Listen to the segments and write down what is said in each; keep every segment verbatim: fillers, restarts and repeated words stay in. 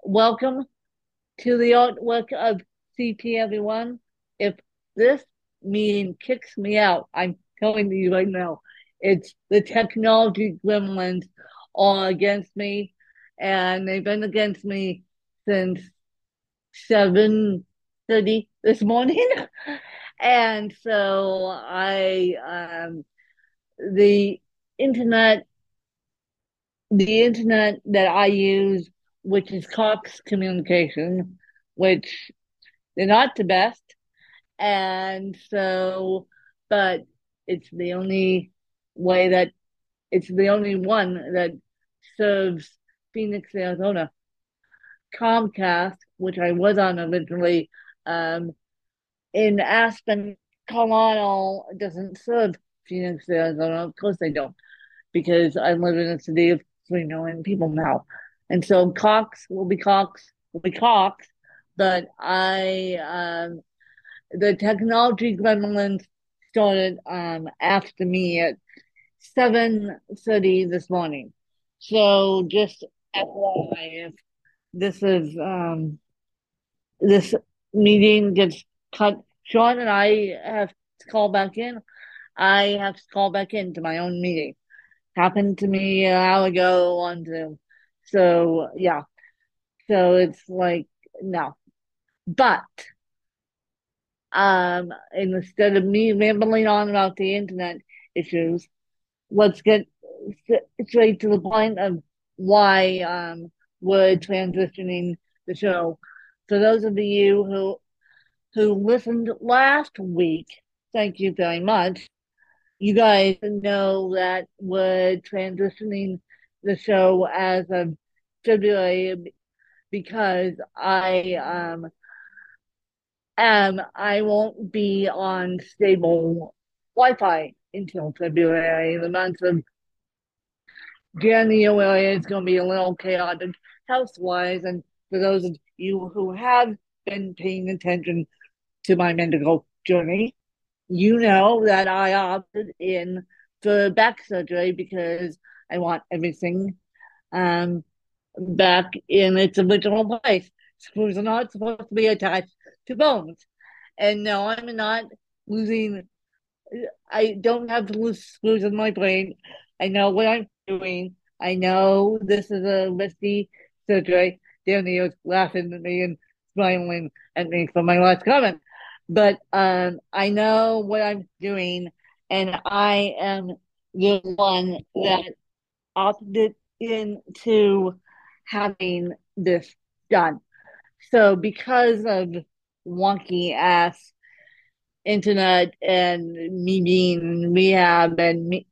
Welcome to the artwork of C P, everyone. If this meeting kicks me out, I'm telling you right now, it's the technology gremlins are against me, and they've been against me since seven thirty this morning. And so I, um, the internet, the internet that I use, which is Cox Communication, which they're not the best. And so, but it's the only way that it's the only one that serves Phoenix, Arizona. Comcast, which I was on originally, um, in Aspen, Colorado, doesn't serve Phoenix, Arizona. Of course they don't, because I live in a city of three million people now. And so Cox will be Cox, will be Cox, but I, um, the technology gremlins started um after me at seven thirty this morning. So just F Y I, if this is um this meeting gets cut short and I have to call back in, I have to call back into my own meeting. Happened to me an hour ago on Zoom. So yeah. So it's like no. But um instead of me rambling on about the internet issues, let's get straight to the point of why um, we're transitioning the show. For those of you who who listened last week, thank you very much. You guys know that we're transitioning the show as of February because I um am I won't be on stable Wi-Fi until February. The month of January is going to be a little chaotic health-wise, and for those of you who have been paying attention to my medical journey, you know that I opted in for back surgery because I want everything um, back in its original place. Screws are not supposed to be attached to bones. And no, I'm not losing, I don't have to lose screws in my brain. I know what I'm doing. I know this is a risky surgery. Danny was laughing at me and smiling at me for my last comment. But um, I know what I'm doing, and I am the one that opted into having this done. So because of wonky ass internet and me being in rehab and me,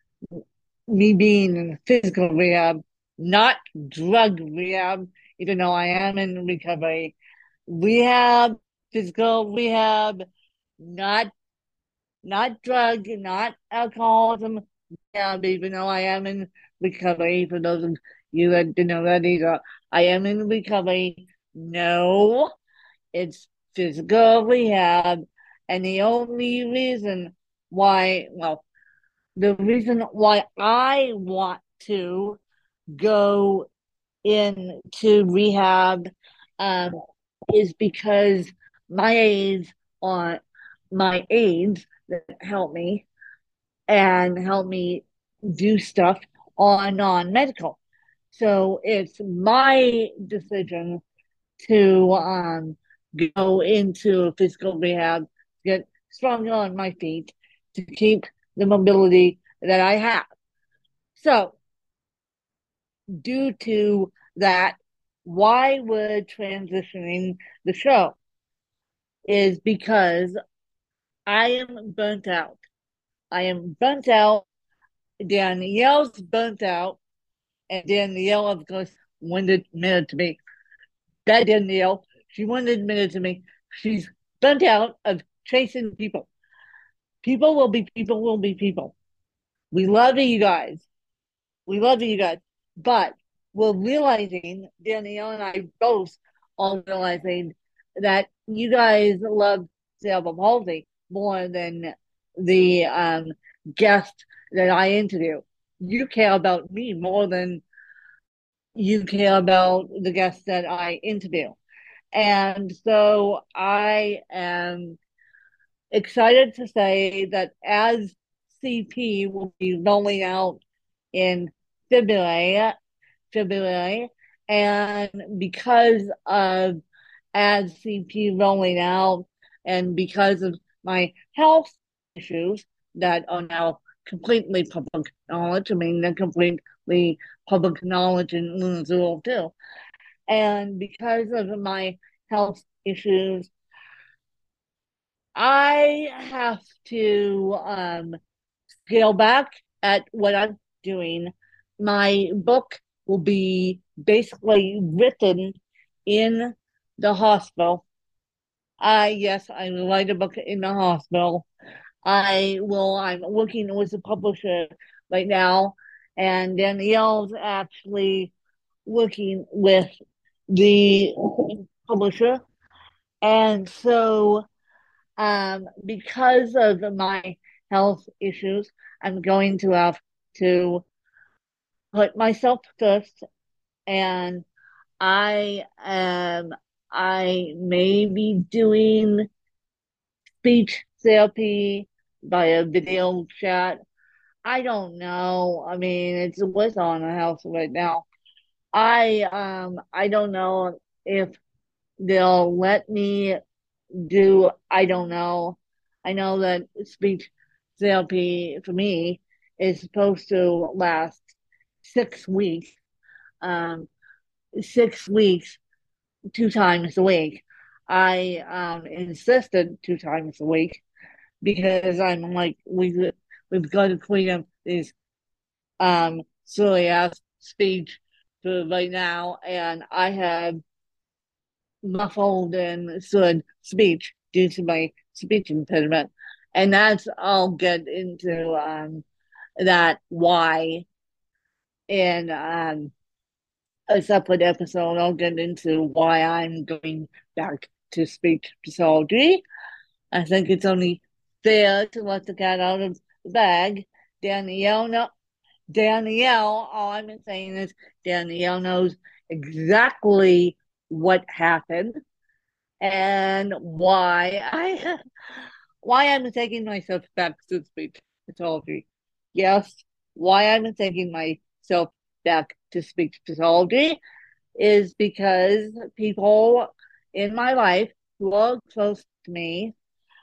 me being in physical rehab, not drug rehab, even though I am in recovery. Rehab, physical rehab, not not drug, not alcoholism rehab, even though I am in recovery. For those of you that didn't know that either, I am in recovery. No, it's physical rehab. And the only reason why, well, the reason why I want to go into rehab um, is because my aides on my aides that help me and help me do stuff on non-medical. So it's my decision to um, go into physical rehab, get stronger on my feet, to keep the mobility that I have. So, due to that, why we're transitioning the show is because I am burnt out. I am burnt out. Danielle's burnt out. And Danielle, of course, wouldn't admit it to me. That Danielle, she wouldn't admit it to me. She's burnt out of chasing people. People will be people will be people. We love you guys. We love you guys. But we're realizing, Danielle and I both are realizing that you guys love cerebral palsy more than the um, guest that I interview. You care about me more than you care about the guests that I interview. And so I am excited to say that as C P will be rolling out in February, February, and because of as C P rolling out and because of my health issues that are now completely public knowledge, I mean, they're completely public knowledge in Louisville too. And because of my health issues, I have to um, scale back at what I'm doing. My book will be basically written in the hospital. I yes, I will write a book in the hospital. I will. I'm working with a publisher right now, and Danielle's actually working with the publisher, and so um, because of my health issues, I'm going to have to put myself first, and I am I may be doing speech therapy via video chat. I don't know. I mean, it's what's on the house right now. I um I don't know if they'll let me do I don't know. I know that speech therapy for me is supposed to last six weeks. Um, six weeks, two times a week. I um insisted two times a week because I'm like we we've got to clean up these um silly ass speech for right now, and I have muffled and slurred speech due to my speech impediment. And that's, I'll get into um, that why in um, a separate episode. I'll get into why I'm going back to speech pathology. I think it's only fair to let the cat out of the bag. Danielle, no, Danielle, all I'm saying is Danielle knows exactly what happened and why I why I'm taking myself back to speech pathology. Yes, why I'm taking myself back to speech pathology is because people in my life who are close to me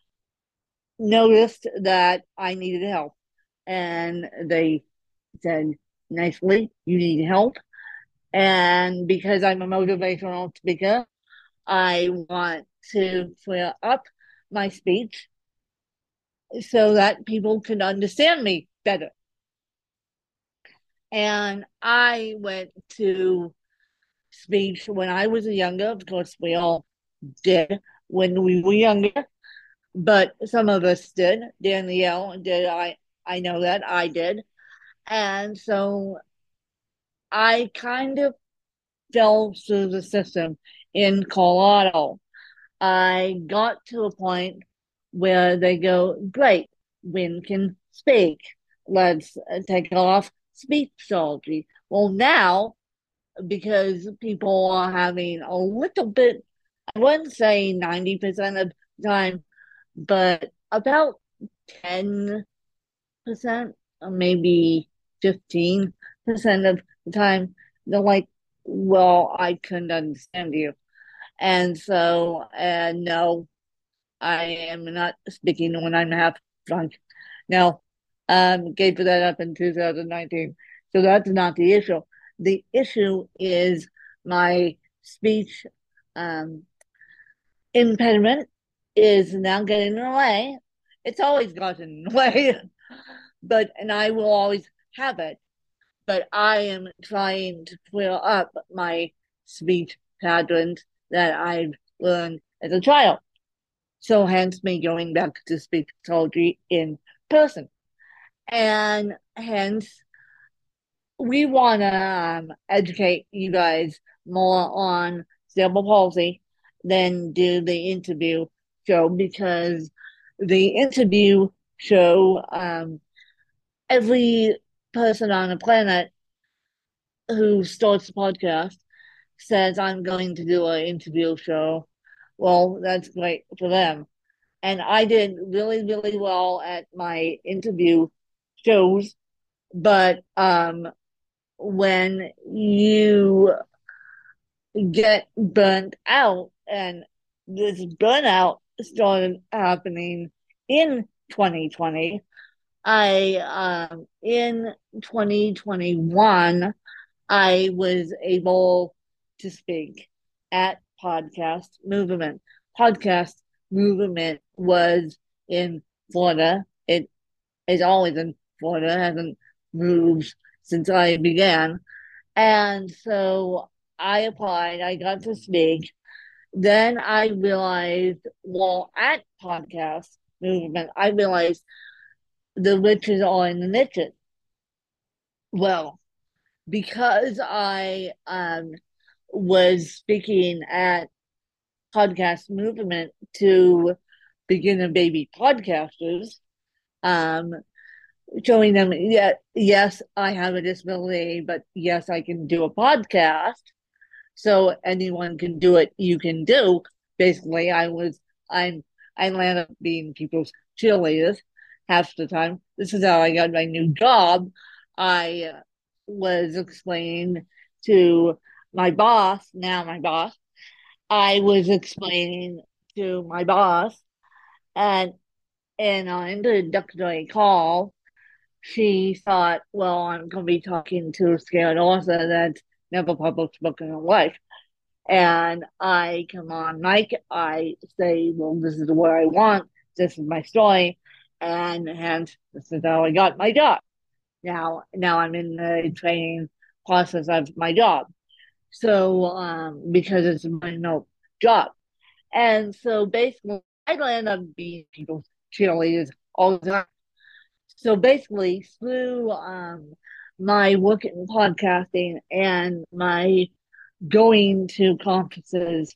noticed that I needed help. And they said nicely, you need help. And because I'm a motivational speaker, I want to clear up my speech so that people can understand me better. And I went to speech when I was younger. Of course, we all did when we were younger, but some of us did. Danielle did. I I know that I did, and so I kind of fell through the system in Colorado. I got to a point where they go, great, Wynn can speak. Let's uh, take off speech pathology. Well, now, because people are having a little bit, I wouldn't say ninety percent of the time, but about ten percent, or maybe fifteen percent of the time, they're like, well, I couldn't understand you. And so, uh, no, I am not speaking when I'm half drunk. Now, um, gave that up in two thousand nineteen. So that's not the issue. The issue is my speech um, impediment is now getting in the way. It's always gotten in the way, but and I will always have it. But I am trying to clear up my speech patterns that I've learned as a child. So hence me going back to speech pathology in person. And hence we want to um, educate you guys more on cerebral palsy than do the interview show because the interview show, um, every person on the planet who starts the podcast says I'm going to do an interview show. Well, that's great for them. And I did really, really well at my interview shows. But um, when you get burnt out, and this burnout started happening in twenty twenty, I um, in twenty twenty-one I was able to speak at Podcast Movement. Podcast Movement was in Florida. It is always in Florida, hasn't moved since I began. And so I applied, I got to speak. Then I realized, well, at Podcast Movement, I realized the riches are in the niches. Well, because I um, was speaking at Podcast Movement to beginner baby podcasters, um, showing them, yeah, yes, I have a disability, but yes, I can do a podcast. So anyone can do it, you can do. Basically, I was, I'm, I land up being people's cheerleaders half the time. This is how I got my new job. I was explaining to my boss, now my boss, I was explaining to my boss, and in an introductory call, she thought, well, I'm going to be talking to a scared author that's never published a book in her life. And I come on mic, I say, well, this is what I want, this is my story, and hence this is how I got my job. Now, now I'm in the training process of my job. So, um, because it's my no job. And so basically, I end up being people's cheerleaders all the time. So basically, through um, my work in podcasting and my going to conferences,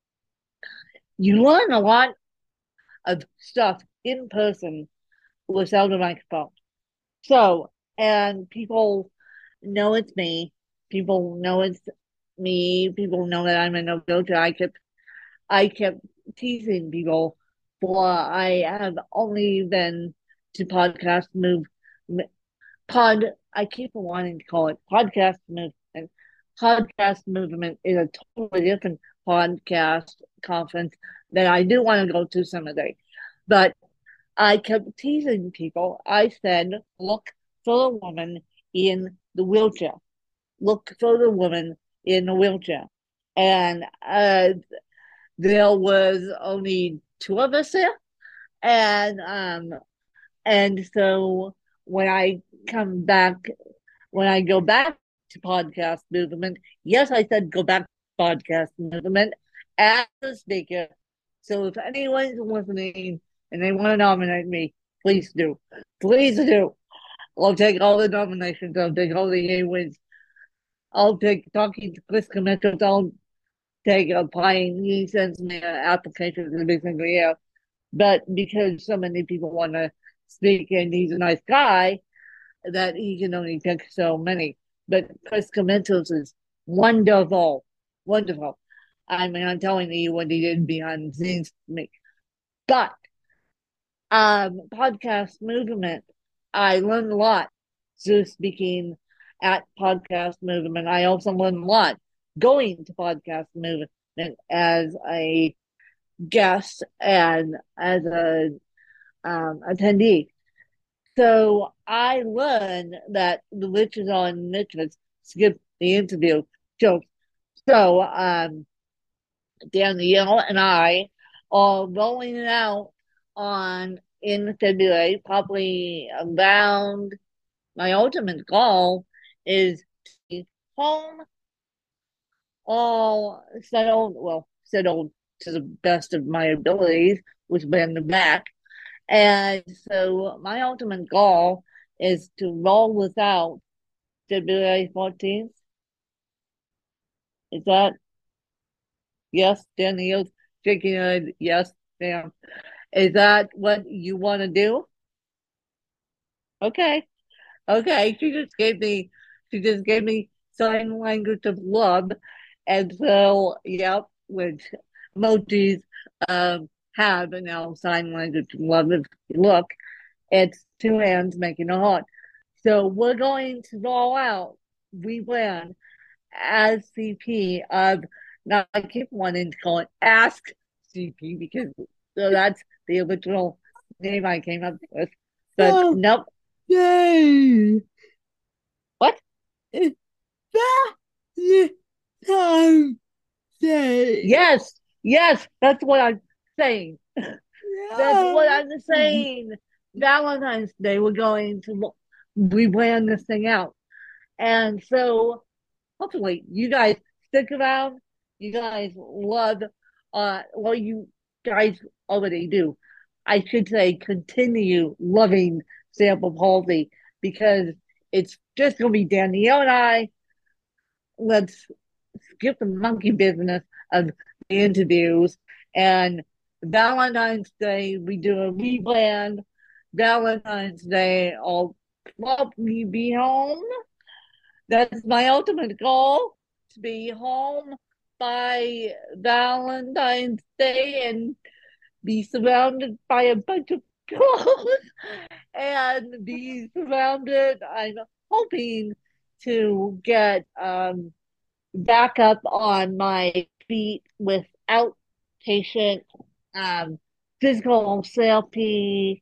you learn a lot of stuff in person without a microphone. So, and people know it's me. People know it's me. People know that I'm a no filter. I kept, I kept teasing people for I have only been to podcast move pod. I keep wanting to call it podcast movement. Podcast movement is a totally different podcast conference that I do want to go to someday. But I kept teasing people. I said, look for the woman in the wheelchair. Look for the woman in the wheelchair. And uh, there was only two of us there. And um, and so when I come back, when I go back to podcast movement, yes, I said go back to podcast movement as a speaker. So if anyone's listening and they want to nominate me, please do. Please do. I'll take all the nominations. I'll take all the awards. I'll take talking to Chris Comettos. I'll take applying. He sends me an application every single year. But because so many people want to speak and he's a nice guy, that he can only take so many. But Chris Comettos is wonderful, wonderful. I mean, I'm telling you what he did behind the scenes for me. But um, podcast movement, I learned a lot through speaking at podcast movement. I also learned a lot going to podcast movement as a guest and as a um, attendee. So I learned that the riches are in niches. Skip the interview. So, so um, Danielle and I are rolling it out on in February, probably around. My ultimate goal is to be home, all settled, well, settled to the best of my abilities, with been the back. And so my ultimate goal is to roll this out February fourteenth. Is that yes, Danielle's shaking her head. Yes, ma'am. Is that what you want to do? Okay. Okay. She just gave me she just gave me sign language of love. And so, yep, which emojis um, have now sign language of love. If you look, it's two hands making a heart. So we're going to roll out, rebrand as C P of, now I keep wanting to call it Ask C P because so that's the original name I came up with. But So, nope. yay! What? It's Valentine's Day. Yes, yes, that's what I'm saying. That's what Yeah. I'm saying. Valentine's Day, we're going to rebrand this thing out. And so hopefully you guys stick around. You guys love uh well you guys already do. I should say continue loving Sample Palsy because it's just gonna be Danielle and I. Let's skip the monkey business of the interviews and Valentine's Day we do a rebrand. Valentine's Day I'll probably be home. That's my ultimate goal, to be home by Valentine's Day and be surrounded by a bunch of clothes and be surrounded. I'm hoping to get um, back up on my feet without patient um, physical therapy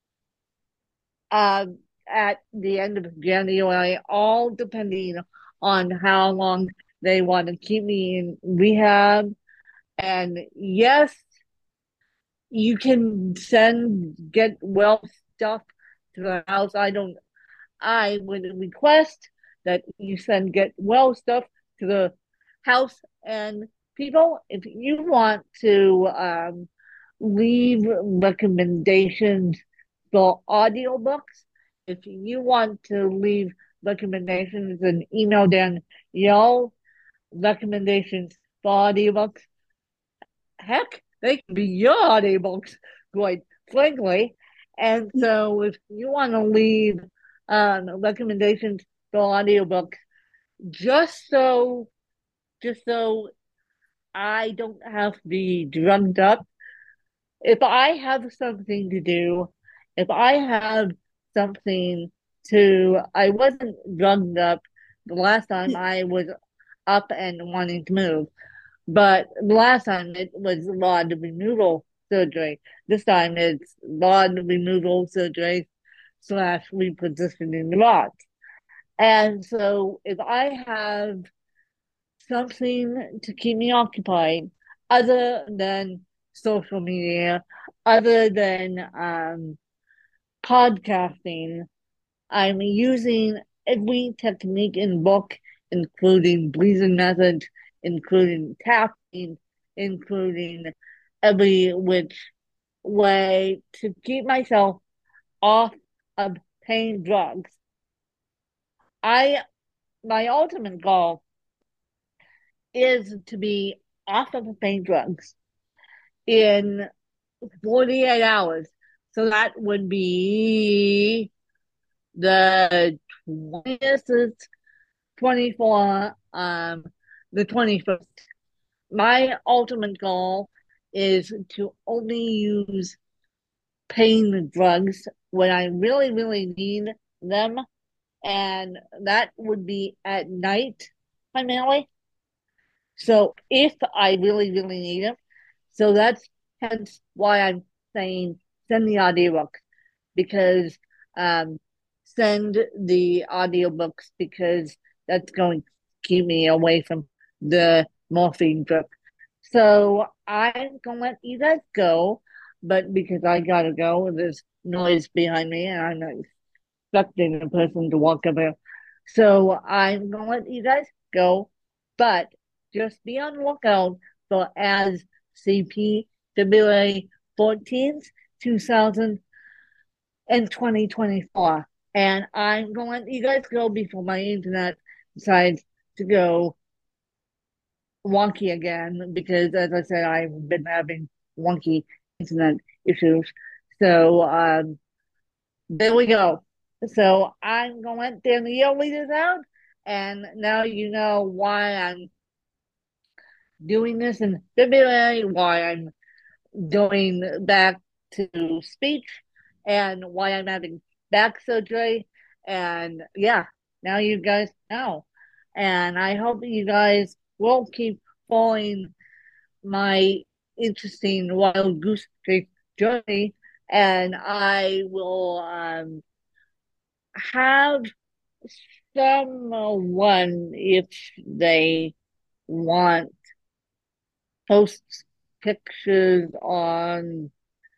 um, at the end of January, all depending on how long they want to keep me in rehab. And yes, you can send get well stuff to the house. I don't, I would request that you send get well stuff to the house. And people, if you want to um, leave recommendations for audiobooks, if you want to leave recommendations and email Danielle recommendations for audiobooks, heck, they can be your audiobooks, quite frankly. And so if you want to leave um, recommendations for audiobooks, just so just so I don't have to be drugged up, if I have something to do, if I have something to, I wasn't drugged up the last time I was up and wanting to move, but the last time it was rod removal surgery. This time it's rod removal surgery slash repositioning the rods. And so if I have something to keep me occupied other than social media, other than um, podcasting. I'm using every technique in book, including breathing methods, including tapping, including every which way to keep myself off of pain drugs. I my ultimate goal is to be off of pain drugs in forty-eight hours. So that would be the twentieth, twenty-four, um, the twenty-first. My ultimate goal is to only use pain drugs when I really, really need them. And that would be at night primarily. So if I really, really need them, so that's hence why I'm saying send the audiobook because um send the audiobooks because that's going to keep me away from the morphine drip. So I'm gonna let you guys go, but because I gotta go, there's noise behind me and I'm not expecting a person to walk up here. So I'm gonna let you guys go, but just be on the lookout for as C P February fourteenth, two thousand and twenty twenty-four. And I'm going to let you guys go before my internet decides to go wonky again because, as I said, I've been having wonky internet issues. So um, there we go. So I'm going to let Danielle lead us out. And now you know why I'm doing this in February, why I'm going back to speech, and why I'm having back surgery. And yeah, now you guys know. And I hope you guys will keep following my interesting wild goose chase journey. And I will um, have someone, if they want, post pictures on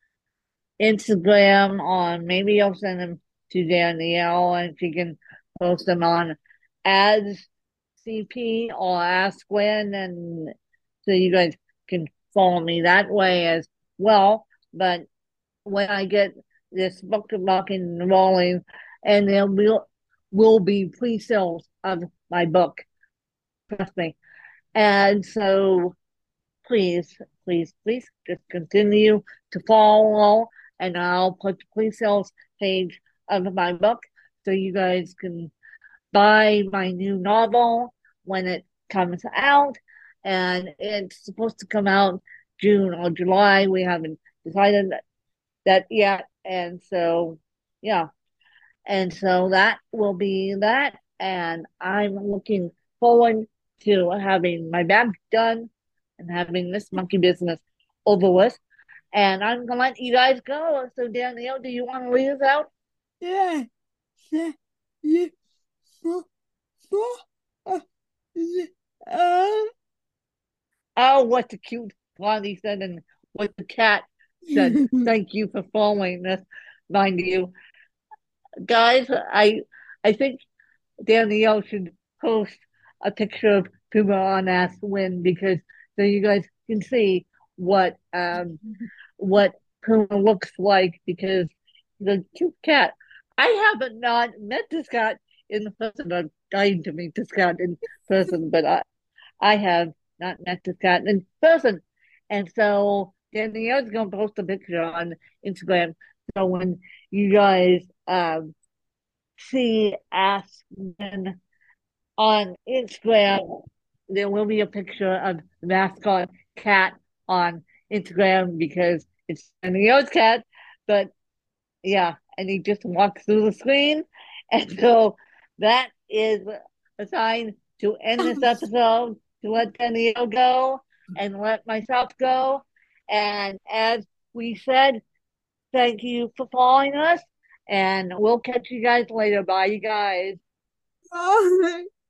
Instagram, on maybe I'll send them to Danielle and she can post them on ads C P or Ask Gwen, and so you guys can follow me that way as well. But when I get this book rocking and rolling, and there will will be pre-sales of my book, trust me. And so please, please, please just continue to follow, and I'll put the pre-sales page of my book so you guys can buy my new novel when it comes out. And it's supposed to come out June or July. We haven't decided that yet. And so, yeah. And so that will be that. And I'm looking forward to having my back done and having this monkey business over with. And I'm gonna let you guys go. So Danielle, do you want to lead us out? Yeah. Yeah. Yeah. So, so, uh, yeah. Um, Oh, what the cute Blondie said and what the cat said. Thank you for following this, mind you. Guys, I I think Danielle should post a picture of Puma on Ask Win, because so you guys can see what um what Puma looks like, because he's a cute cat. I haven't not met this cat in person. I'm dying to meet this cat in person, but I I have not met this cat in person. And so Danielle's gonna post a picture on Instagram. So when you guys um see Ask Win on Instagram, there will be a picture of the mascot cat on Instagram, because it's Danielle's cat. But yeah, and he just walks through the screen. And so that is a sign to end this episode, to let Danielle go and let myself go. And as we said, thank you for following us, and we'll catch you guys later. Bye, you guys. oh,